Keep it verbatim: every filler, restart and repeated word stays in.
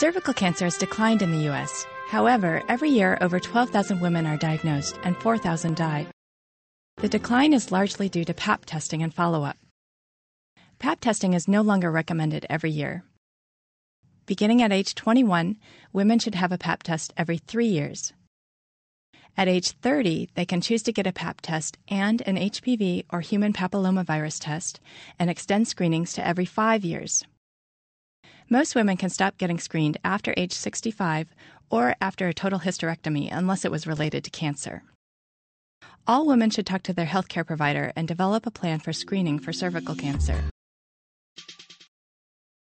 Cervical cancer has declined in the U S. However, every year over twelve thousand women are diagnosed and four thousand die. The decline is largely due to Pap testing and follow-up. Pap testing is no longer recommended every year. Beginning at age twenty-one, women should have a Pap test every three years. At age thirty, they can choose to get a Pap test and an H P V or human papillomavirus test and extend screenings to every five years. Most women can stop getting screened after age sixty-five or after a total hysterectomy unless it was related to cancer. All women should talk to their healthcare provider and develop a plan for screening for cervical cancer.